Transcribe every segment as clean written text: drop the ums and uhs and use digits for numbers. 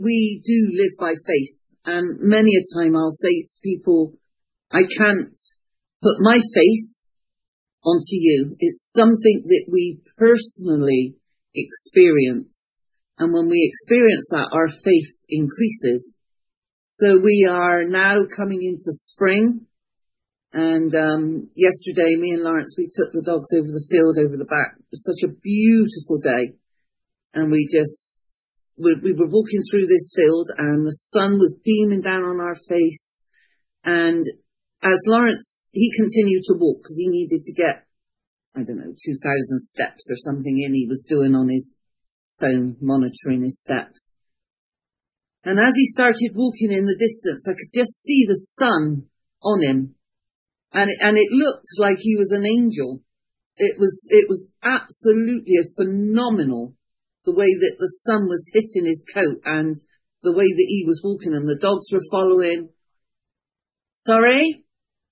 we do live by faith. And many a time I'll say to people, I can't put my faith onto you. It's something that we personally experience. And when we experience that, our faith increases. So we are now coming into spring. And yesterday, me and Lawrence, we took the dogs over the field, over the back. It was such a beautiful day. And we were walking through this field and the sun was beaming down on our face. And as Lawrence, he continued to walk because he needed to get, 2,000 steps or something in. He was doing on his phone, monitoring his steps. And as he started walking in the distance, I could just see the sun on him. And it looked like he was an angel. It was absolutely phenomenal, the way that the sun was hitting his coat and the way that he was walking, and the dogs were following. Sorry?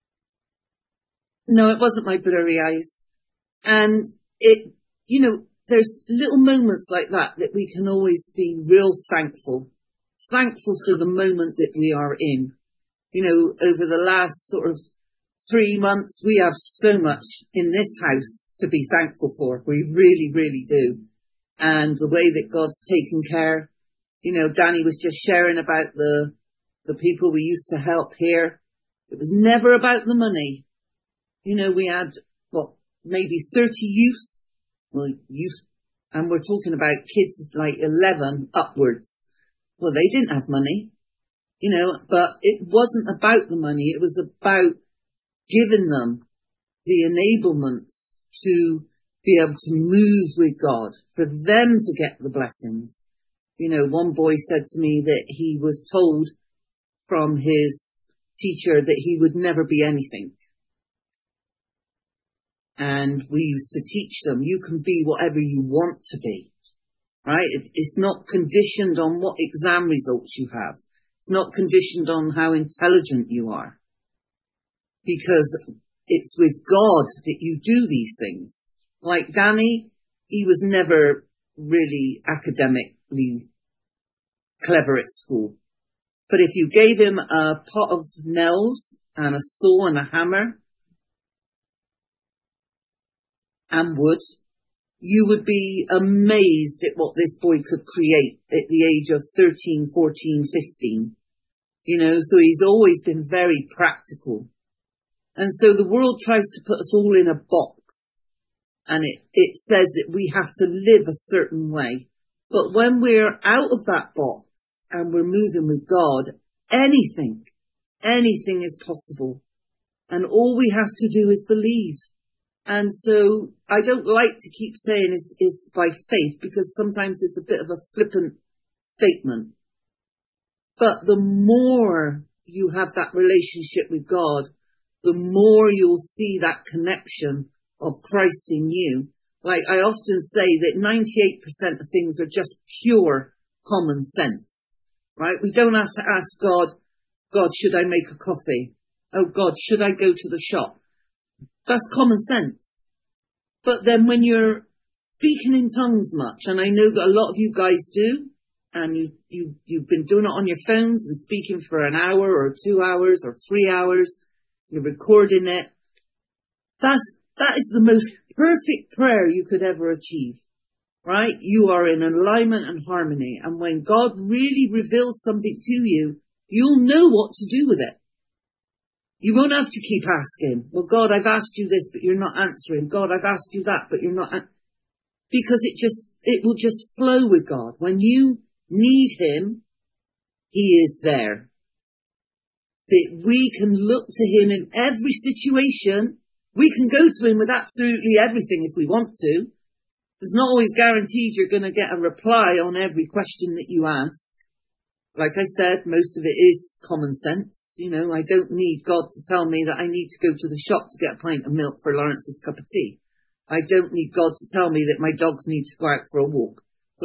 No, it wasn't my blurry eyes. And there's little moments like that we can always be real thankful for the moment that we are in. Over the last sort of 3 months, we have so much in this house to be thankful for. We really, really do. And the way that God's taken care, Danny was just sharing about the people we used to help here. It was never about the money. We had, maybe 30 youth, and we're talking about kids like 11 upwards. Well, they didn't have money, but it wasn't about the money. It was about giving them the enablements to be able to move with God, for them to get the blessings. One boy said to me that he was told from his teacher that he would never be anything. And we used to teach them, you can be whatever you want to be, right? It's not conditioned on what exam results you have. It's not conditioned on how intelligent you are. Because it's with God that you do these things. Like Danny, he was never really academically clever at school. But if you gave him a pot of nails and a saw and a hammer and wood, you would be amazed at what this boy could create at the age of 13, 14, 15. So he's always been very practical. And so the world tries to put us all in a box, and it says that we have to live a certain way. But when we're out of that box and we're moving with God, anything is possible. And all we have to do is believe. And so I don't like to keep saying is by faith, because sometimes it's a bit of a flippant statement. But the more you have that relationship with God, the more you'll see that connection of Christ in you. Like I often say that 98% of things are just pure common sense, right? We don't have to ask God, should I make a coffee? Oh God, should I go to the shop? That's common sense. But then when you're speaking in tongues much, and I know that a lot of you guys do, and you've been doing it on your phones and speaking for an hour or 2 hours or 3 hours, you're recording it. That is the most perfect prayer you could ever achieve, right? You are in alignment and harmony. And when God really reveals something to you, you'll know what to do with it. You won't have to keep asking, well, God, I've asked you this, but you're not answering. God, I've asked you that, but you're not. Because it will just flow with God. When you need him, he is there. That we can look to him in every situation. We can go to him with absolutely everything if we want to. It's not always guaranteed you're going to get a reply on every question that you ask. Like I said, most of it is common sense. I don't need God to tell me that I need to go to the shop to get a pint of milk for Lawrence's cup of tea. I don't need God to tell me that my dogs need to go out for a walk.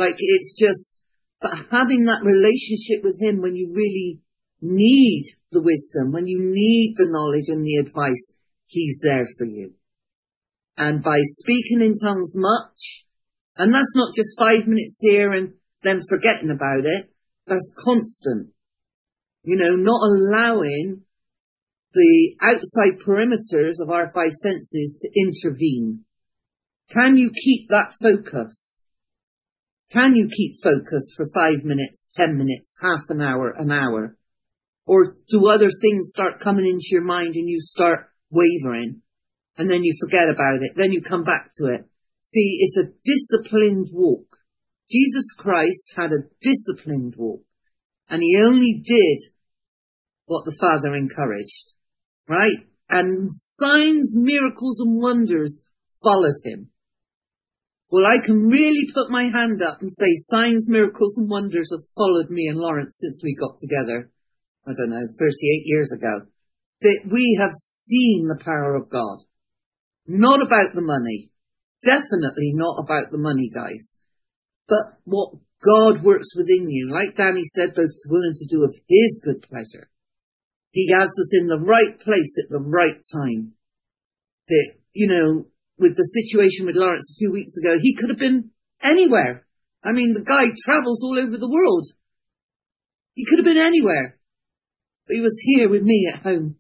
But having that relationship with him when you really need the wisdom, when you need the knowledge and the advice, he's there for you. And by speaking in tongues much, and that's not just 5 minutes here and then forgetting about it, That's constant. Not allowing the outside perimeters of our five senses to intervene. Can you keep that focus? Can you keep focus for 5 minutes, 10 minutes, half an hour, an hour? Or do other things start coming into your mind and you start wavering and then you forget about it? Then you come back to it. See, it's a disciplined walk. Jesus Christ had a disciplined walk and he only did what the Father encouraged, right? And signs, miracles and wonders followed him. Well, I can really put my hand up and say signs, miracles and wonders have followed me and Lawrence since we got together, 38 years ago. That we have seen the power of God. Not about the money. Definitely not about the money, guys. But what God works within you. Like Danny said, both to will and to do of his good pleasure. He has us in the right place at the right time. That, with the situation with Lawrence a few weeks ago, he could have been anywhere. I mean, the guy travels all over the world. He could have been anywhere. But he was here with me at home.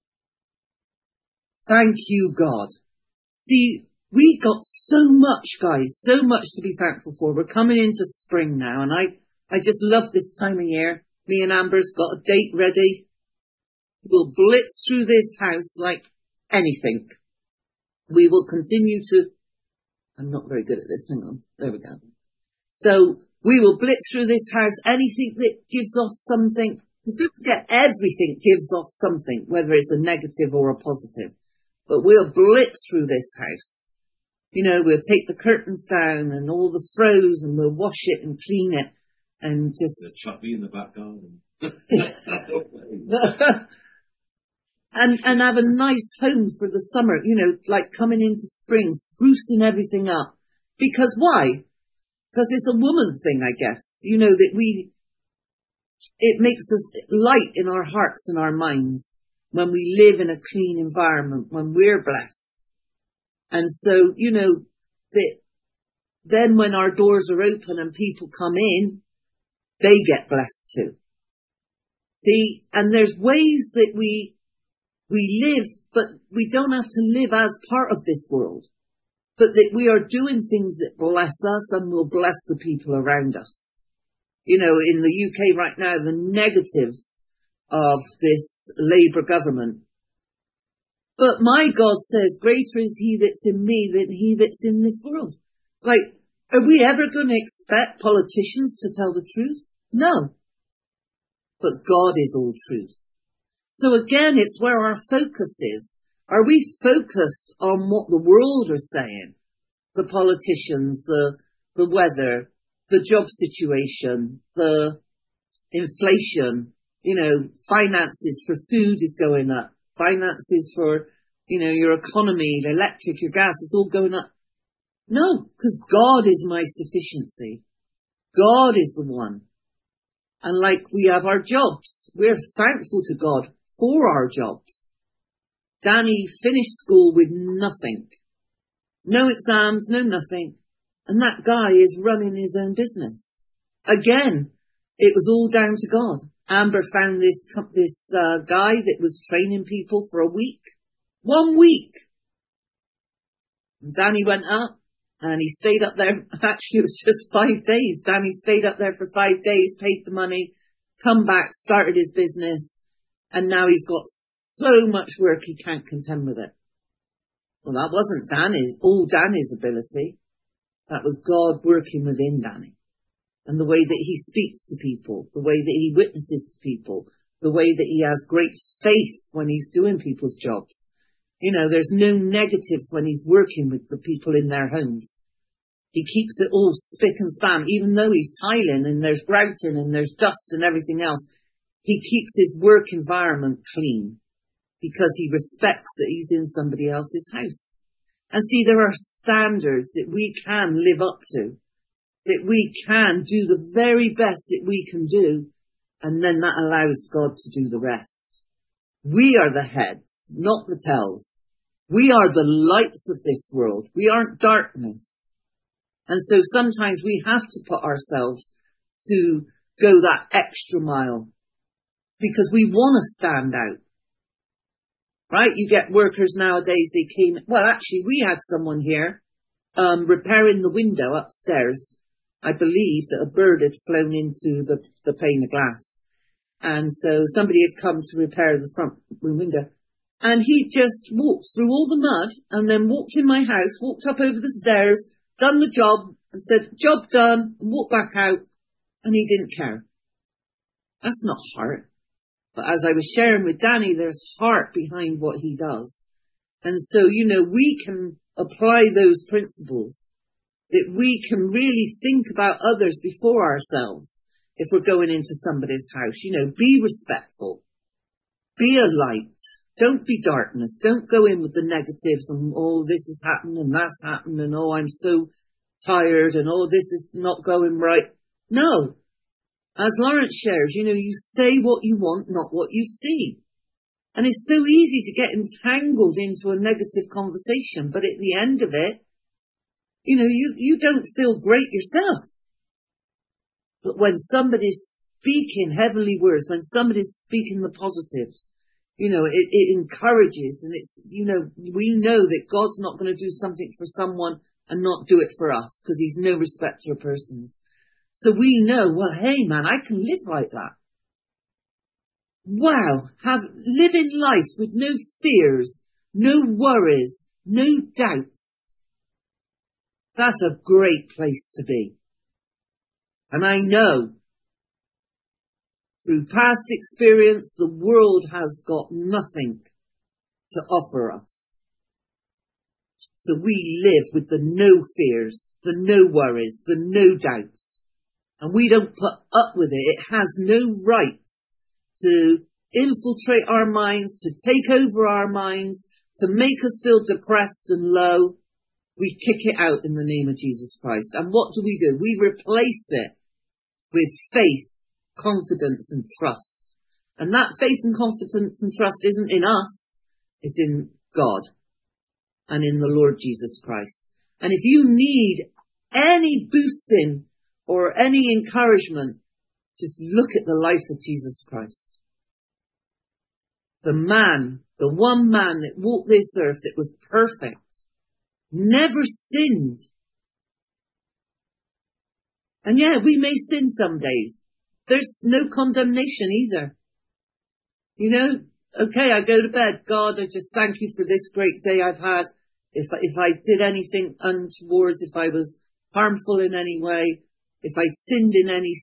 Thank you, God. See, we got so much, guys, so much to be thankful for. We're coming into spring now, and I just love this time of year. Me and Amber's got a date ready. We'll blitz through this house like anything. We will continue to... I'm not very good at this. Hang on. There we go. So we will blitz through this house. Anything that gives off something... Because don't forget, everything gives off something, whether it's a negative or a positive. But we'll blitz through this house. We'll take the curtains down and all the throws and we'll wash it and clean it and just... The chuffy in the back garden. and have a nice home for the summer, like coming into spring, sprucing everything up. Because why? Because it's a woman thing, I guess. That it makes us light in our hearts and our minds when we live in a clean environment, when we're blessed. And so, that then when our doors are open and people come in, they get blessed too. See, and there's ways that we live, but we don't have to live as part of this world, but that we are doing things that bless us and will bless the people around us. In the UK right now, the negatives of this Labour government. But my God says, greater is he that's in me than he that's in this world. Like, are we ever going to expect politicians to tell the truth? No. But God is all truth. So again, it's where our focus is. Are we focused on what the world are saying? The politicians, the weather, the job situation, the inflation, finances for food is going up. Finances for, your economy, the electric, your gas, it's all going up. No, because God is my sufficiency. God is the one. And like we have our jobs, we're thankful to God for our jobs. Danny finished school with nothing. No exams, no nothing. And that guy is running his own business. Again, it was all down to God. Amber found this guy that was training people for a week. 1 week. And Danny went up and he stayed up there. Actually, it was just 5 days. Danny stayed up there for 5 days, paid the money, come back, started his business. And now he's got so much work he can't contend with it. Well, that wasn't all Danny's ability. That was God working within Danny. And the way that he speaks to people, the way that he witnesses to people, the way that he has great faith when he's doing people's jobs. There's no negatives when he's working with the people in their homes. He keeps it all spick and span, even though he's tiling and there's grouting and there's dust and everything else. He keeps his work environment clean because he respects that he's in somebody else's house. And see, there are standards that we can live up to, that we can do the very best that we can do, and then that allows God to do the rest. We are the heads, not the tails. We are the lights of this world. We aren't darkness. And so sometimes we have to put ourselves to go that extra mile because we want to stand out, right? You get workers nowadays, actually we had someone here, repairing the window upstairs. I believe that a bird had flown into the pane of glass. And so somebody had come to repair the front room window. And he just walked through all the mud and then walked in my house, walked up over the stairs, done the job and said, job done, and walked back out. And he didn't care. That's not heart. But as I was sharing with Danny, there's heart behind what he does. And so, we can apply those principles, that we can really think about others before ourselves. If we're going into somebody's house, be respectful, be a light, don't be darkness, don't go in with the negatives and, oh, this has happened and that's happened and, oh, I'm so tired and, oh, this is not going right. No. As Lawrence shares, you say what you want, not what you see. And it's so easy to get entangled into a negative conversation, but at the end of it, you don't feel great yourself. But when somebody's speaking heavenly words, when somebody's speaking the positives, it encourages, and it's, we know that God's not going to do something for someone and not do it for us, because he's no respecter of persons. So we know, well, hey man, I can live like that. Wow, living life with no fears, no worries, no doubts. That's a great place to be. And I know through past experience, the world has got nothing to offer us. So we live with the no fears, the no worries, the no doubts. And we don't put up with it. It has no rights to infiltrate our minds, to take over our minds, to make us feel depressed and low. We kick it out in the name of Jesus Christ. And what do? We replace it with faith, confidence and trust. And that faith and confidence and trust isn't in us, it's in God and in the Lord Jesus Christ. And if you need any boosting or any encouragement, just look at the life of Jesus Christ. The one man that walked this earth that was perfect, never sinned. And yeah, we may sin some days. There's no condemnation either. Okay, I go to bed. God, I just thank you for this great day I've had. If I did anything untoward, if I was harmful in any way, if I'd sinned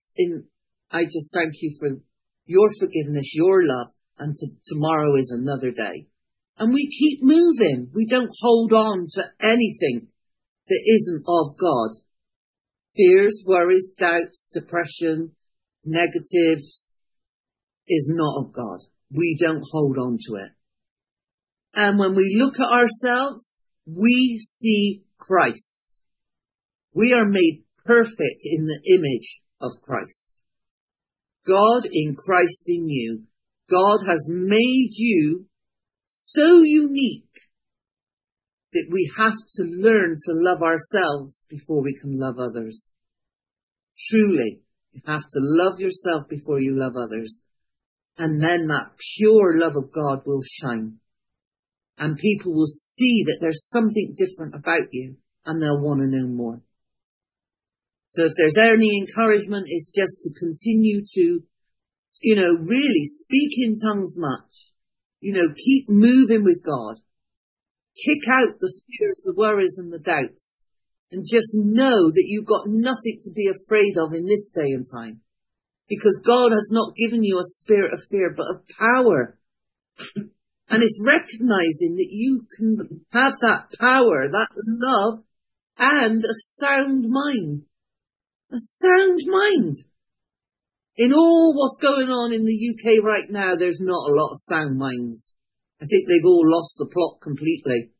I just thank you for your forgiveness, your love, and tomorrow is another day. And we keep moving. We don't hold on to anything that isn't of God. Fears, worries, doubts, depression, negatives is not of God. We don't hold on to it. And when we look at ourselves, we see Christ. We are made perfect in the image of Christ. God in Christ in you. God has made you so unique that we have to learn to love ourselves before we can love others. Truly, you have to love yourself before you love others. And then that pure love of God will shine. And people will see that there's something different about you and they'll want to know more. So if there's any encouragement, it's just to continue to, really speak in tongues much. Keep moving with God. Kick out the fears, the worries and the doubts. And just know that you've got nothing to be afraid of in this day and time. Because God has not given you a spirit of fear, but of power. And it's recognizing that you can have that power, that love, and a sound mind. A sound mind. In all what's going on in the UK right now, there's not a lot of sound minds. I think they've all lost the plot completely.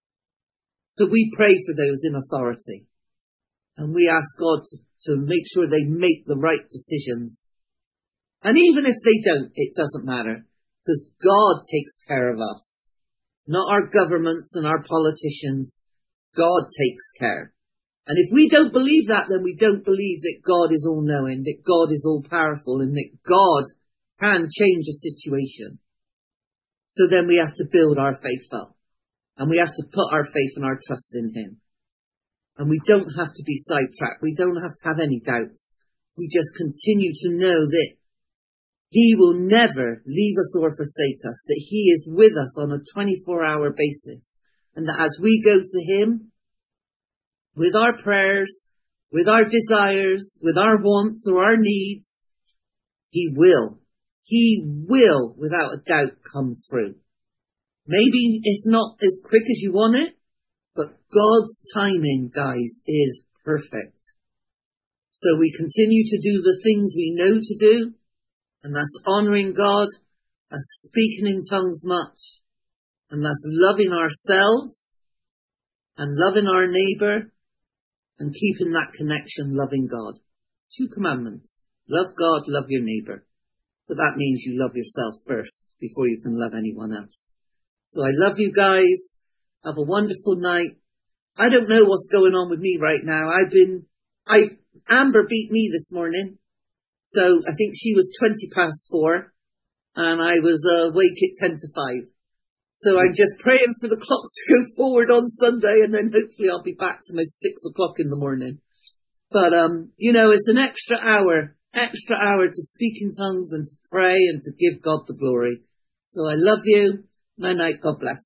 So we pray for those in authority. And we ask God to make sure they make the right decisions. And even if they don't, it doesn't matter. Because God takes care of us. Not our governments and our politicians. God takes care. And if we don't believe that, then we don't believe that God is all knowing, that God is all powerful, and that God can change a situation. So then we have to build our faith up, and we have to put our faith and our trust in him. And we don't have to be sidetracked. We don't have to have any doubts. We just continue to know that he will never leave us or forsake us, that he is with us on a 24-hour basis. And that as we go to him, with our prayers, with our desires, with our wants or our needs, he will, without a doubt, come through. Maybe it's not as quick as you want it, but God's timing, guys, is perfect. So we continue to do the things we know to do, and that's honouring God, that's speaking in tongues much, and that's loving ourselves and loving our neighbour and keeping that connection, loving God. 2 commandments. Love God, love your neighbour. But that means you love yourself first before you can love anyone else. So I love you guys. Have a wonderful night. I don't know what's going on with me right now. Amber beat me this morning. So I think she was 4:20 and I was awake at 5:10. So I'm just praying for the clocks to go forward on Sunday, and then hopefully I'll be back to my 6 o'clock in the morning. But, it's an extra hour to speak in tongues and to pray and to give God the glory. So I love you. Night, God bless.